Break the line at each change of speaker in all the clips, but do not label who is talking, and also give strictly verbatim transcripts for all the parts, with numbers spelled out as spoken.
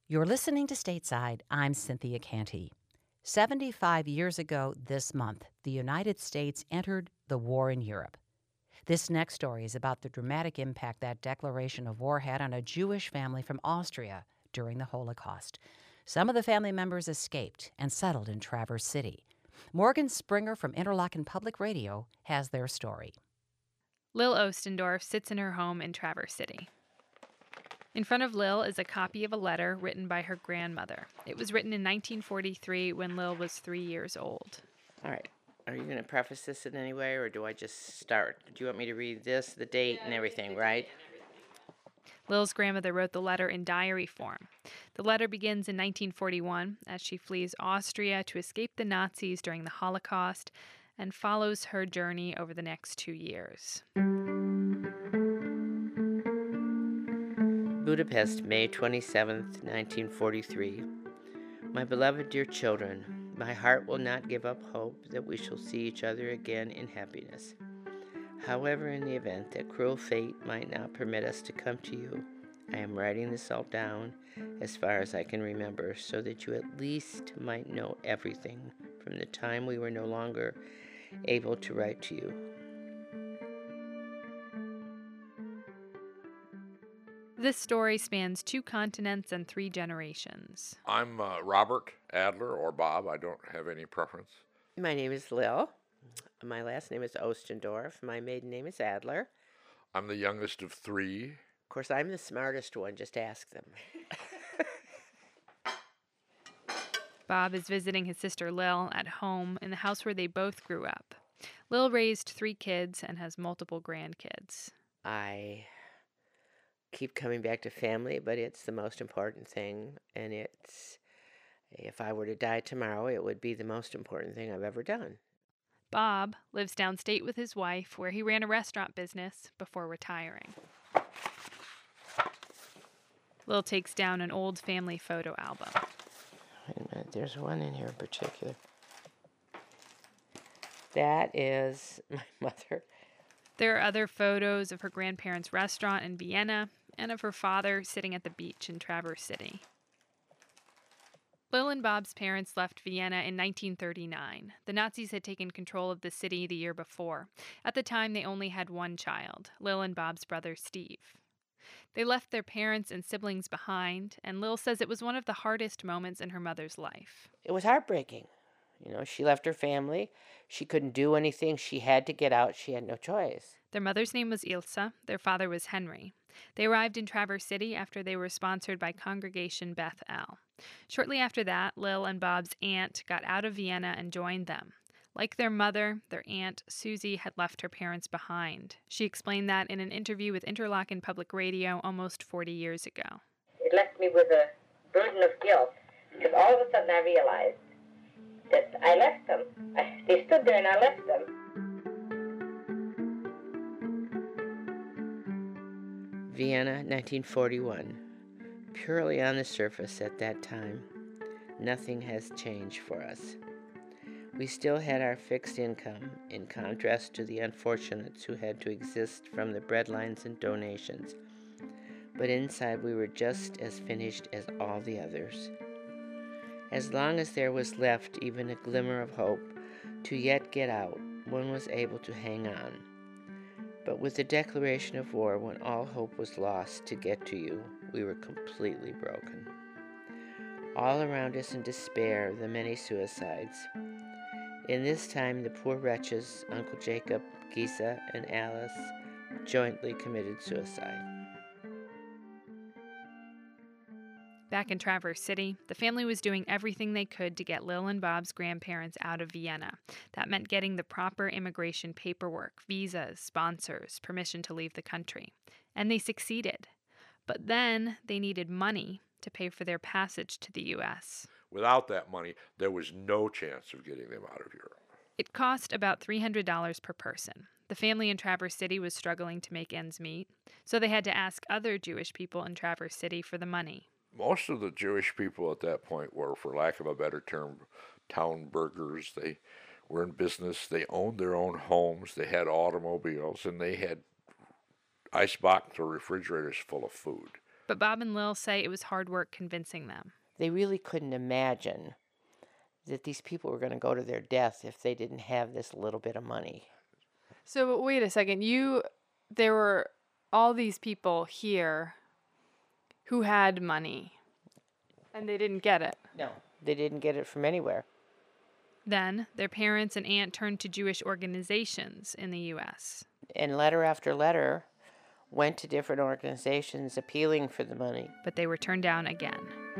You're listening to Stateside. I'm Cynthia Canty. seventy-five years ago this month, the United States entered the war in Europe. This next story is about the dramatic impact that declaration of war had on a Jewish family from Austria during the Holocaust. Some of the family members escaped and settled in Traverse City. Morgan Springer from Interlochen Public Radio has their story.
Lil Ostendorf sits in her home in Traverse City. In front of Lil is a copy of a letter written by her grandmother. It was written in nineteen forty-three when Lil was three years old.
All right. Are you going to preface this in any way, or do I just start? Do you want me to read this, the date, and everything, right?
Lil's grandmother wrote the letter in diary form. The letter begins in nineteen forty-one as she flees Austria to escape the Nazis during the Holocaust and follows her journey over the next two years.
Budapest, May twenty-seventh, nineteen forty-three. My beloved dear children, my heart will not give up hope that we shall see each other again in happiness. However, in the event that cruel fate might not permit us to come to you, I am writing this all down as far as I can remember, so that you at least might know everything from the time we were no longer able to write to you.
This story spans two continents and three generations.
I'm uh, Robert Adler, or Bob. I don't have any preference.
My name is Lil. My last name is Ostendorf. My maiden name is Adler.
I'm the youngest of three.
Of course, I'm the smartest one. Just ask them.
Bob is visiting his sister Lil at home in the house where they both grew up. Lil raised three kids and has multiple grandkids.
I keep coming back to family, but it's the most important thing, and it's, if I were to die tomorrow, it would be the most important thing I've ever done.
Bob lives downstate with his wife, where he ran a restaurant business before retiring. Lil takes down an old family photo album.
Wait a minute, there's one in here in particular. That is my mother.
There are other photos of her grandparents' restaurant in Vienna and of her father sitting at the beach in Traverse City. Lil and Bob's parents left Vienna in nineteen thirty-nine. The Nazis had taken control of the city the year before. At the time, they only had one child, Lil and Bob's brother, Steve. They left their parents and siblings behind, and Lil says it was one of the hardest moments in her mother's life.
It was heartbreaking. You know, she left her family. She couldn't do anything. She had to get out. She had no choice.
Their mother's name was Ilse. Their father was Henry. They arrived in Traverse City after they were sponsored by Congregation Beth El. Shortly after that, Lil and Bob's aunt got out of Vienna and joined them. Like their mother, their aunt, Susie, had left her parents behind. She explained that in an interview with Interlochen Public Radio almost forty years ago.
It left me with a burden of guilt, because all of a sudden I realized that I left them. I, they stood there and I left them.
Vienna, nineteen forty-one. Purely on the surface at that time, nothing has changed for us. We still had our fixed income, in contrast to the unfortunates who had to exist from the breadlines and donations. But inside we were just as finished as all the others. As long as there was left even a glimmer of hope to yet get out, one was able to hang on. But with the declaration of war, when all hope was lost to get to you, we were completely broken. All around us in despair, the many suicides. In this time, the poor wretches, Uncle Jacob, Gisa, and Alice, jointly committed suicide.
Back in Traverse City, the family was doing everything they could to get Lil and Bob's grandparents out of Vienna. That meant getting the proper immigration paperwork, visas, sponsors, permission to leave the country. And they succeeded. But then they needed money to pay for their passage to the U S.
Without that money, there was no chance of getting them out of Europe.
It cost about three hundred dollars per person. The family in Traverse City was struggling to make ends meet, so they had to ask other Jewish people in Traverse City for the money.
Most of the Jewish people at that point were, for lack of a better term, town burghers. They were in business. They owned their own homes. They had automobiles, and they had icebox or refrigerators full of food.
But Bob and Lil say it was hard work convincing them.
They really couldn't imagine that these people were going to go to their death if they didn't have this little bit of money.
So but wait a second. You, there were all these people here who had money, and they didn't get it.
No, they didn't get it from anywhere.
Then their parents and aunt turned to Jewish organizations in the U S.
And letter after letter went to different organizations appealing for the money.
But they were turned down again.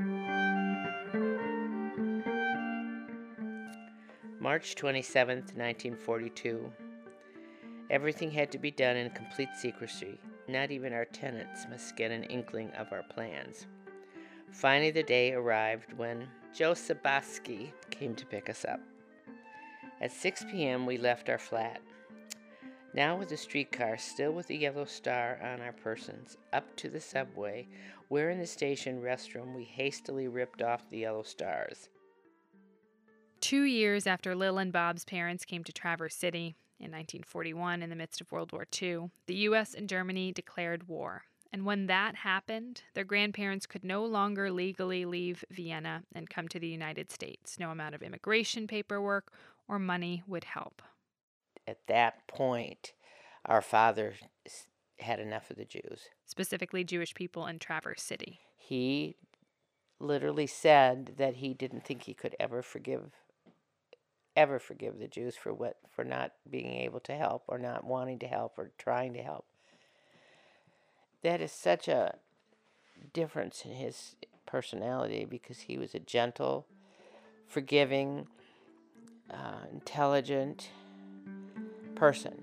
March twenty-seventh, nineteen forty-two. Everything had to be done in complete secrecy. Not even our tenants must get an inkling of our plans. Finally, the day arrived when Joe Sabaski came to pick us up. At six p.m., we left our flat. Now with the streetcar still with the yellow star on our persons, up to the subway, where in the station restroom we hastily ripped off the yellow stars.
Two years after Lil and Bob's parents came to Traverse City, in nineteen forty-one, in the midst of World War Two, the U S and Germany declared war. And when that happened, their grandparents could no longer legally leave Vienna and come to the United States. No amount of immigration paperwork or money would help.
At that point, our father had enough of the Jews.
Specifically Jewish people in Traverse City.
He literally said that he didn't think he could ever forgive ever forgive the Jews for what for not being able to help or not wanting to help or trying to help. That is such a difference in his personality because he was a gentle, forgiving, uh, intelligent person.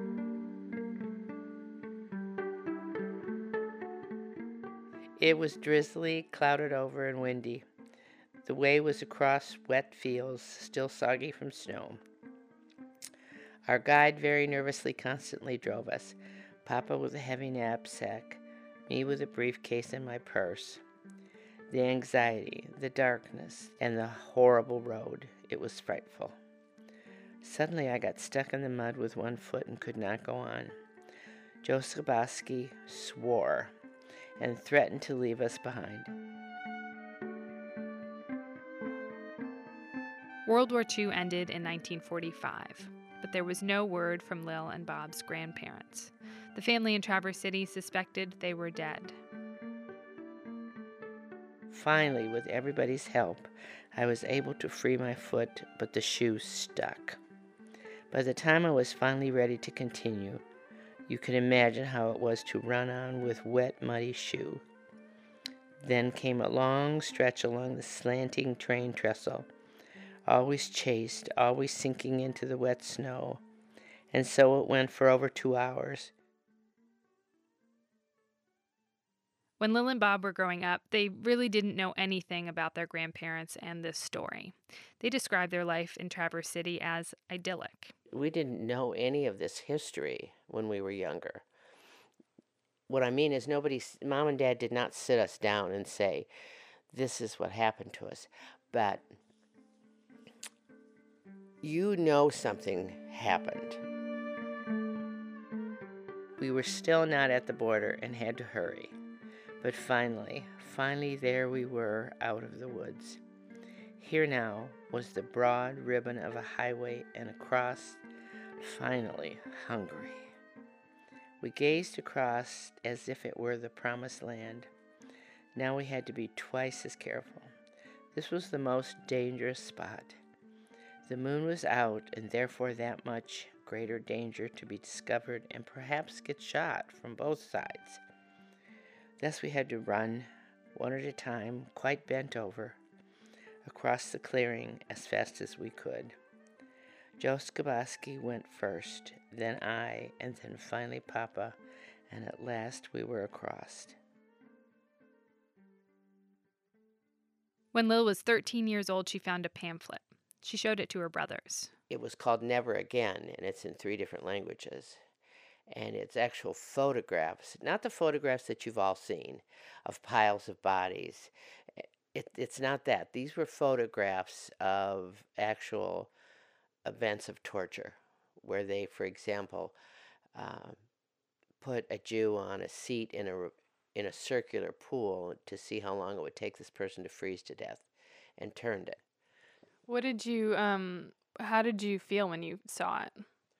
It was drizzly, clouded over, and windy. The way was across wet fields, still soggy from snow. Our guide very nervously constantly drove us, Papa with a heavy knapsack, me with a briefcase and my purse. The anxiety, the darkness, and the horrible road, it was frightful. Suddenly I got stuck in the mud with one foot and could not go on. Joe Sabaski swore and threatened to leave us behind.
World War Two ended in nineteen forty-five, but there was no word from Lil and Bob's grandparents. The family in Traverse City suspected they were dead.
Finally, with everybody's help, I was able to free my foot, but the shoe stuck. By the time I was finally ready to continue, you can imagine how it was to run on with wet, muddy shoe. Then came a long stretch along the slanting train trestle, always chased, always sinking into the wet snow, and so it went for over two hours.
When Lil and Bob were growing up, they really didn't know anything about their grandparents and this story. They described their life in Traverse City as idyllic.
We didn't know any of this history when we were younger. What I mean is nobody, Mom and Dad did not sit us down and say, this is what happened to us. But you know something happened. We were still not at the border and had to hurry. But finally, finally there we were out of the woods. Here now was the broad ribbon of a highway and across, finally, Hungary. We gazed across as if it were the promised land. Now we had to be twice as careful. This was the most dangerous spot. The moon was out, and therefore that much greater danger to be discovered and perhaps get shot from both sides. Thus we had to run, one at a time, quite bent over, across the clearing as fast as we could. Joe Sabaski went first, then I, and then finally Papa, and at last we were across.
When Lil was thirteen years old, she found a pamphlet. She showed it to her brothers.
It was called Never Again, and it's in three different languages. And it's actual photographs, not the photographs that you've all seen of piles of bodies. It, it's not that. These were photographs of actual events of torture, where they, for example, uh, put a Jew on a seat in a in a circular pool to see how long it would take this person to freeze to death, and turned it.
What did you, um, how did you feel when you saw it?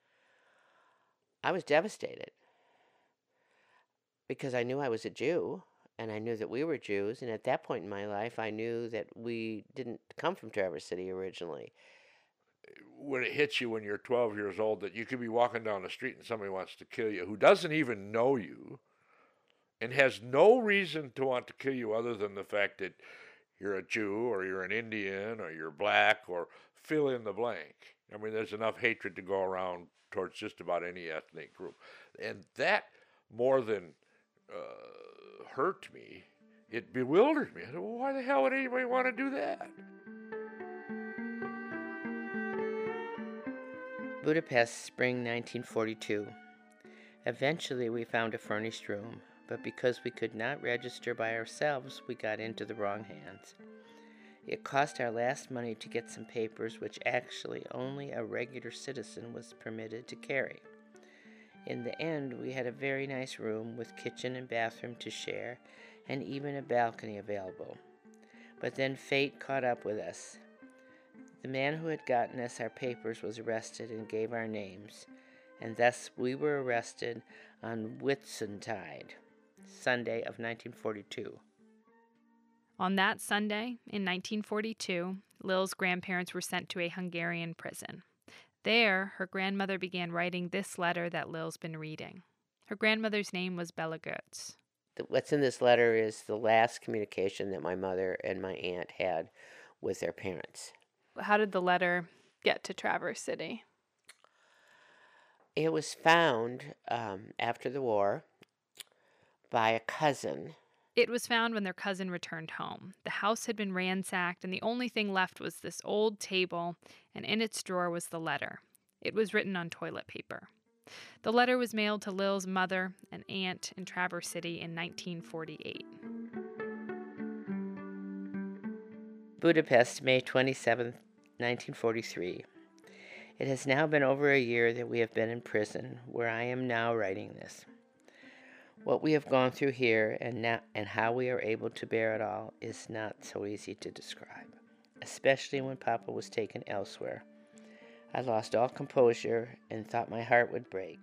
I was devastated because I knew I was a Jew, and I knew that we were Jews, and at that point in my life, I knew that we didn't come from Traverse City originally.
When it hits you when you're twelve years old that you could be walking down the street and somebody wants to kill you who doesn't even know you and has no reason to want to kill you other than the fact that you're a Jew or you're an Indian or you're black or fill in the blank. I mean, there's enough hatred to go around towards just about any ethnic group. And that, more than uh, hurt me, it bewildered me. I said, well, why the hell would anybody want to do that?
Budapest, spring nineteen forty-two. Eventually we found a furnished room, but because we could not register by ourselves, we got into the wrong hands. It cost our last money to get some papers which actually only a regular citizen was permitted to carry. In the end, we had a very nice room with kitchen and bathroom to share, and even a balcony available. But then fate caught up with us. The man who had gotten us our papers was arrested and gave our names, and thus we were arrested on Whitsuntide, Sunday of nineteen forty-two.
On that Sunday in nineteen forty-two, Lil's grandparents were sent to a Hungarian prison. There, her grandmother began writing this letter that Lil's been reading. Her grandmother's name was Bella Goetz.
What's in this letter is the last communication that my mother and my aunt had with their parents.
How did the letter get to Traverse City?
It was found um, after the war by a cousin.
It was found when their cousin returned home. The house had been ransacked, and the only thing left was this old table, and in its drawer was the letter. It was written on toilet paper. The letter was mailed to Lil's mother and aunt in Traverse City in nineteen forty-eight.
Budapest, May twenty-seventh, nineteen forty-three. It has now been over a year that we have been in prison, where I am now writing this. What we have gone through here and now, and how we are able to bear it all is not so easy to describe, especially when Papa was taken elsewhere. I lost all composure and thought my heart would break.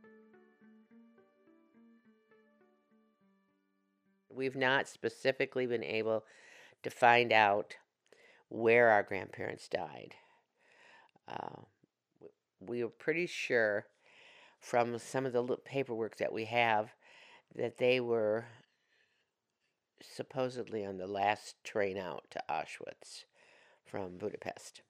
We've not specifically been able to find out where our grandparents died. Uh, we were pretty sure from some of the paperwork that we have that they were supposedly on the last train out to Auschwitz from Budapest.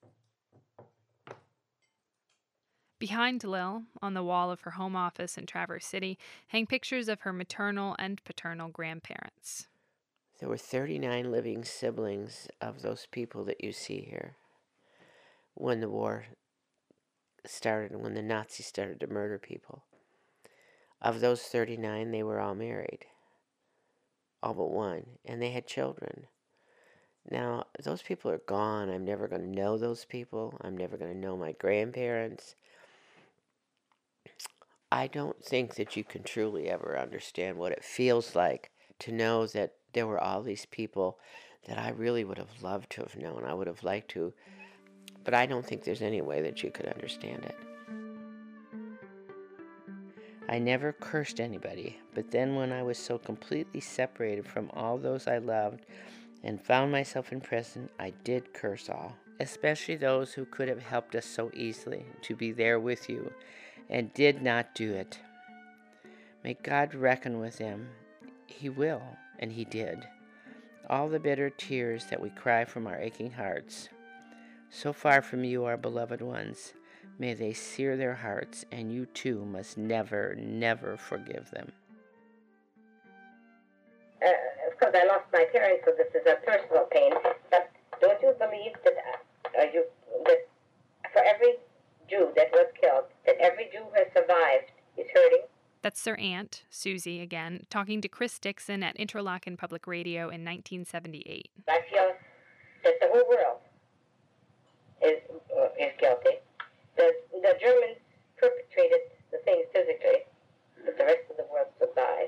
Behind Lil, on the wall of her home office in Traverse City, hang pictures of her maternal and paternal grandparents.
There were thirty-nine living siblings of those people that you see here when the war started, when the Nazis started to murder people. Of those thirty-nine, they were all married, all but one, and they had children. Now, those people are gone. I'm never going to know those people. I'm never going to know my grandparents. I don't think that you can truly ever understand what it feels like to know that there were all these people that I really would have loved to have known. I would have liked to, but I don't think there's any way that you could understand it. I never cursed anybody, but then when I was so completely separated from all those I loved and found myself in prison, I did curse all, especially those who could have helped us so easily to be there with you and did not do it. May God reckon with them. He will, and he did. All the bitter tears that we cry from our aching hearts, so far from you, our beloved ones, may they sear their hearts, and you too must never, never forgive them.
Uh, of course, I lost my parents, so this is a personal pain. But don't you believe that, uh, you, that for every Jew that was killed, that every Jew who has survived is hurting?
That's their aunt, Susie, again, talking to Chris Dixon at Interlochen Public Radio in nineteen seventy-eight.
I feel that the whole world is uh, is guilty. The, the Germans perpetrated the things physically, but the rest of the world stood by.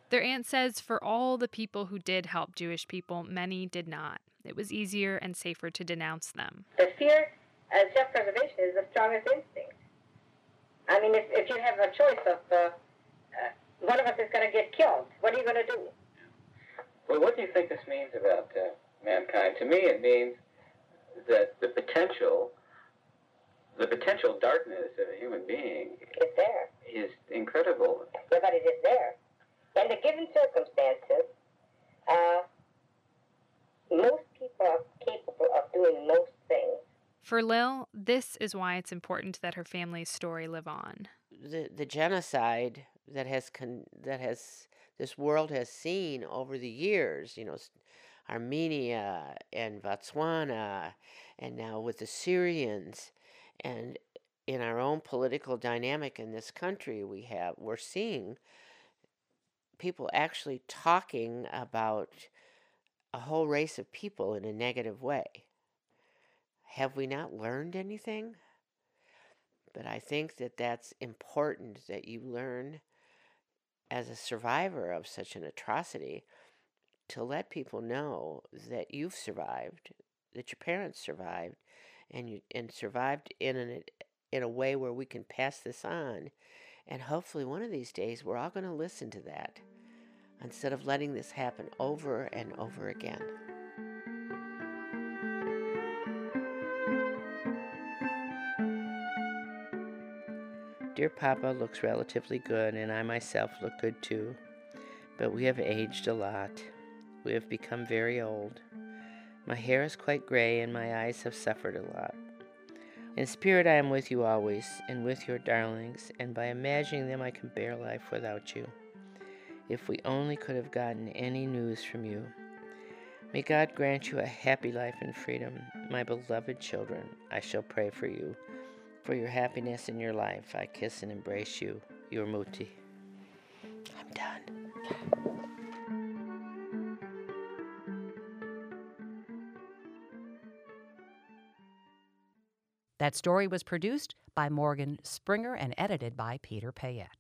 Their aunt says for all the people who did help Jewish people, many did not. It was easier and safer to denounce them.
The fear of self-preservation is the strongest instinct. I mean, if, if you have a choice of uh, uh, one of us is going to get killed, what are you going to do?
Well, what do you think this means about uh, mankind? To me, it means that the potential, the potential darkness of a human being
It's there.
is incredible.
Yeah, but it is there. In the given circumstances, uh, most people are capable of doing most things.
For Lil, this is why it's important that her family's story live on.
The the genocide that has con- that has this world has seen over the years, you know, s- Armenia and Botswana, and now with the Syrians, and in our own political dynamic in this country, we have we're seeing people actually talking about a whole race of people in a negative way. Have we not learned anything? But I think that that's important that you learn as a survivor of such an atrocity to let people know that you've survived, that your parents survived, and you and survived in an in a way where we can pass this on. And hopefully one of these days we're all going to listen to that instead of letting this happen over and over again. Dear Papa looks relatively good, and I myself look good too. But we have aged a lot. We have become very old. My hair is quite gray, and my eyes have suffered a lot. In spirit, I am with you always, and with your darlings, and by imagining them, I can bear life without you. If we only could have gotten any news from you. May God grant you a happy life and freedom. My beloved children, I shall pray for you. For your happiness in your life, I kiss and embrace you, your Muti. I'm done.
That story was produced by Morgan Springer and edited by Peter Payette.